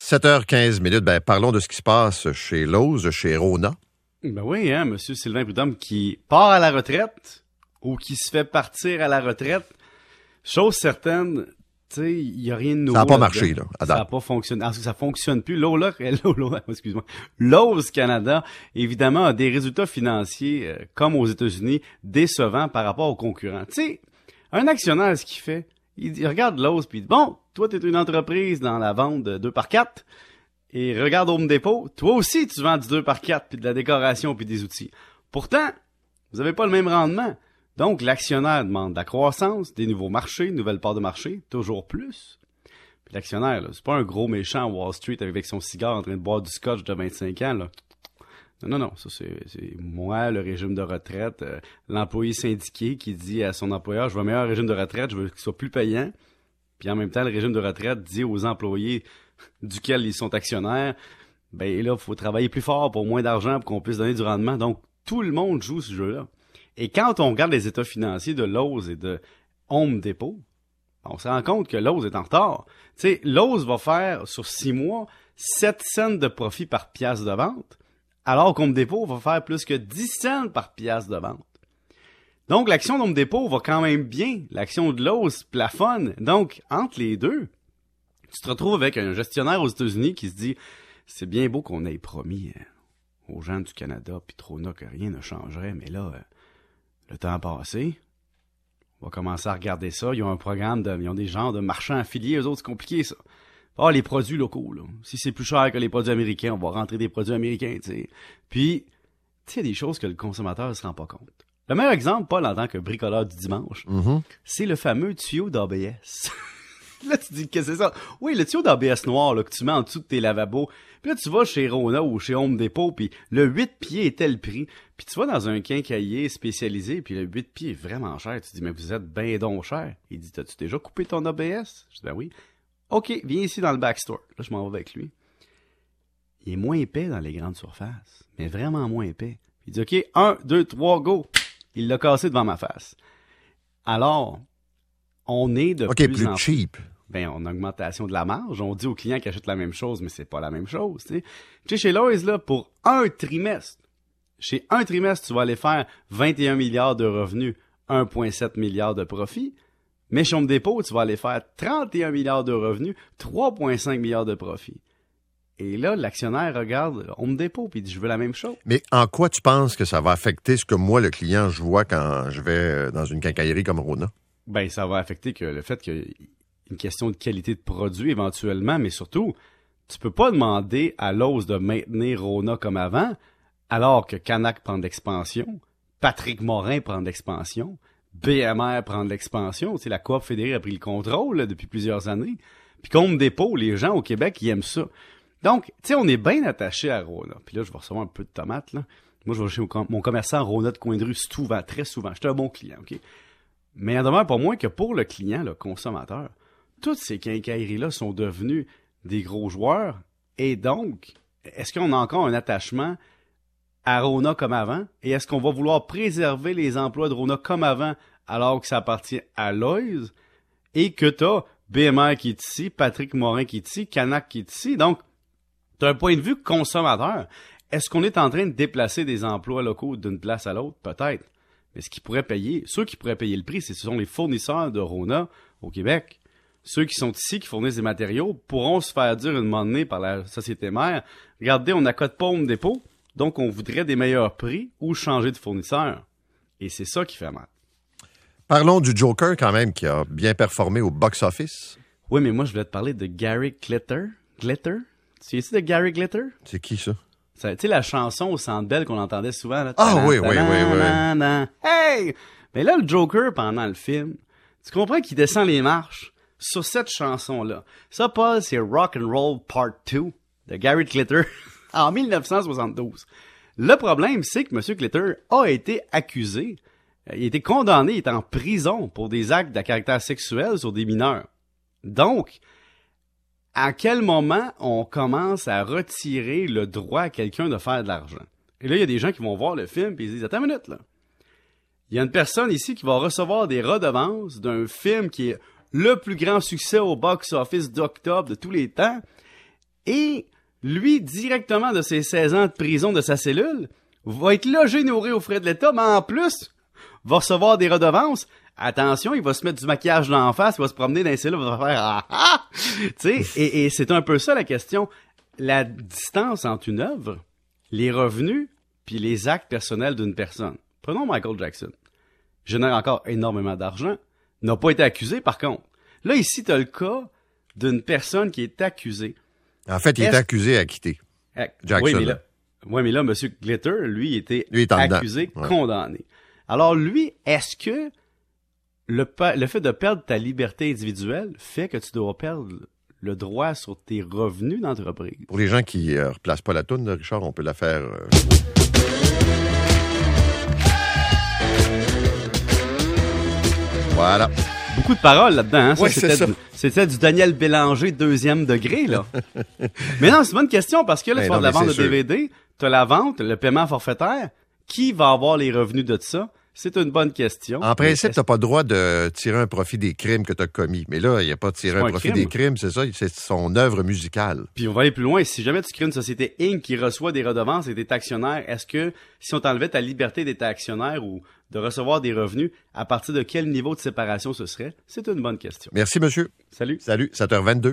7h15 minutes. Ben, parlons de ce qui se passe chez Lowe's, chez Rona. Ben oui, hein, monsieur Sylvain Prudhomme qui part à la retraite ou qui se fait partir à la retraite. Chose certaine, tu sais, il n'y a rien de nouveau. Ça n'a pas marché, là, à date. Ça n'a pas fonctionné. En tout cas, ça fonctionne plus. Excuse-moi. Lowe's Canada, évidemment, a des résultats financiers, comme aux États-Unis, décevants par rapport aux concurrents. Tu sais, un actionnaire, ce qu'il fait, il regarde Lowe's puis il dit, bon, toi, tu es une entreprise dans la vente de 2x4, et regarde Home Depot, toi aussi, tu vends du 2x4 puis de la décoration puis des outils. Pourtant, vous n'avez pas le même rendement. Donc, l'actionnaire demande de la croissance, des nouveaux marchés, nouvelles parts de marché, toujours plus. Puis l'actionnaire, là, c'est pas un gros méchant Wall Street avec son cigare en train de boire du scotch de 25 ans, là. Non, ça c'est moi, le régime de retraite, l'employé syndiqué qui dit à son employeur, je veux un meilleur régime de retraite, je veux qu'il soit plus payant. Puis en même temps, le régime de retraite dit aux employés duquel ils sont actionnaires, ben là, il faut travailler plus fort pour moins d'argent pour qu'on puisse donner du rendement. Donc, tout le monde joue ce jeu-là. Et quand on regarde les états financiers de Lowe's et de Home Depot, on se rend compte que Lowe's est en retard. Tu sais, Lowe's va faire, sur 6 mois, 7 cents de profit par pièce de vente, alors qu'Home Depot va faire plus que 10 cents par pièce de vente. Donc, l'action d'Home Depot va quand même bien. L'action de Lowe's plafonne. Donc, entre les deux, tu te retrouves avec un gestionnaire aux États-Unis qui se dit « C'est bien beau qu'on ait promis aux gens du Canada puis Trona que rien ne changerait, mais là, le temps a passé. On va commencer à regarder ça. Ils ont un programme, ils ont des genres de marchands affiliés. Eux autres, c'est compliqué, ça. Ah, les produits locaux, là. Si c'est plus cher que les produits américains, on va rentrer des produits américains, tu sais. Puis, tu sais, il y a des choses que le consommateur ne se rend pas compte. Le meilleur exemple, Paul, en tant que bricoleur du dimanche, c'est le fameux tuyau d'ABS. Là, tu dis, qu'est-ce que c'est ça? Oui, le tuyau d'ABS noir, là, que tu mets en dessous de tes lavabos. Puis là, tu vas chez Rona ou chez Home Depot, puis le 8 pieds est tel prix. Puis tu vas dans un quincaillier spécialisé, puis le 8 pieds est vraiment cher. Tu dis, mais vous êtes ben donc cher. Il dit, t'as-tu déjà coupé ton ABS? Je dis, ben oui. OK, viens ici dans le backstore. Là, je m'en vais avec lui. Il est moins épais dans les grandes surfaces, mais vraiment moins épais. Il dit, OK, 1, 2, 3, go! Il l'a cassé devant ma face. Alors, on est de plus en plus cheap. Ben, on a une augmentation de la marge. On dit aux clients qu'ils achètent la même chose, mais c'est pas la même chose, tu sais. Tu sais, chez Lowe's, là, pour un trimestre, tu vas aller faire 21 milliards de revenus, 1,7 milliard de profit. Mais chez Home Depot, tu vas aller faire 31 milliards de revenus, 3,5 milliards de profit. Et là, l'actionnaire regarde Home Depot et dit, je veux la même chose. Mais en quoi tu penses que ça va affecter ce que moi, le client, je vois quand je vais dans une quincaillerie comme Rona? Ben, ça va affecter que le fait qu'il y a une question de qualité de produit éventuellement, mais surtout, tu peux pas demander à Lowe's de maintenir Rona comme avant, alors que Canac prend de l'expansion, Patrick Morin prend de l'expansion, BMR prend de l'expansion, tu sais, la Coop fédérée a pris le contrôle là, depuis plusieurs années, puis Home Depot, les gens au Québec, ils aiment ça. Donc, tu sais, on est bien attaché à Rona. Puis là, je vais recevoir un peu de tomates, là. Moi, je vais chez mon commerçant Rona de coin de rue souvent, très souvent. J'étais un bon client, OK? Mais il en demeure pas moins que pour le client, le consommateur, toutes ces quincailleries-là sont devenues des gros joueurs. Et donc, est-ce qu'on a encore un attachement à Rona comme avant? Et est-ce qu'on va vouloir préserver les emplois de Rona comme avant, alors que ça appartient à Lowe's? Et que t'as BMR qui est ici, Patrick Morin qui est ici, Canac qui est ici. Donc, d'un point de vue consommateur, est-ce qu'on est en train de déplacer des emplois locaux d'une place à l'autre? Peut-être. Mais ceux qui pourraient payer le prix, ce sont les fournisseurs de Rona au Québec. Ceux qui sont ici, qui fournissent des matériaux, pourront se faire dire une moment donné par la société mère, regardez, on n'accote pas Home Depot, donc on voudrait des meilleurs prix ou changer de fournisseur. Et c'est ça qui fait mal. Parlons du Joker quand même, qui a bien performé au box-office. Oui, mais moi, je voulais te parler de Gary Glitter. Tu sais de Gary Glitter? C'est qui ça? Tu sais, la chanson au Centre Bell qu'on entendait souvent. Là, ah oui. Hey! Mais là, le Joker, pendant le film, tu comprends qu'il descend les marches sur cette chanson-là. Ça, Paul, c'est Rock and Roll Part 2 de Gary Glitter en 1972. Le problème, c'est que M. Glitter a été accusé, il a été condamné, il est en prison pour des actes de caractère sexuel sur des mineurs. Donc, à quel moment on commence à retirer le droit à quelqu'un de faire de l'argent? Et là, il y a des gens qui vont voir le film et ils se disent, attends une minute, là. Il y a une personne ici qui va recevoir des redevances d'un film qui est le plus grand succès au box-office d'octobre de tous les temps. Et lui, directement de ses 16 ans de prison de sa cellule, va être logé, nourri aux frais de l'État, mais en plus, va recevoir des redevances. Attention, il va se mettre du maquillage dans la face, il va se promener dans les cellules, il va faire « Ah ah! » Tu sais, et c'est un peu ça la question. La distance entre une œuvre, les revenus, puis les actes personnels d'une personne. Prenons Michael Jackson. Génère encore énormément d'argent, n'a pas été accusé par contre. Là, ici, tu as le cas d'une personne qui est accusée. En fait, il est accusé à quitter. Jackson. Oui, mais là, M. Glitter, lui, était accusé, ouais. Condamné. Alors, lui, est-ce que le fait de perdre ta liberté individuelle fait que tu dois perdre le droit sur tes revenus d'entreprise? Pour les gens qui ne replacent pas la toune, Richard, on peut la faire... Voilà. Beaucoup de paroles là-dedans. Hein? Oui, C'était du Daniel Bélanger 2e degré, là. Mais non, c'est une bonne question, parce que là, tu vas de la vente de DVD, tu as la vente, le paiement forfaitaire. Qui va avoir les revenus de ça? C'est une bonne question. En principe, tu n'as pas le droit de tirer un profit des crimes que tu as commis. Mais là, il n'y a pas de tirer un profit des crimes, c'est ça, c'est son œuvre musicale. Puis on va aller plus loin. Si jamais tu crées une société Inc. qui reçoit des redevances et des actionnaires, est-ce que si on t'enlevait ta liberté d'être actionnaire ou de recevoir des revenus, à partir de quel niveau de séparation ce serait? C'est une bonne question. Merci, monsieur. Salut. Salut, 7h22.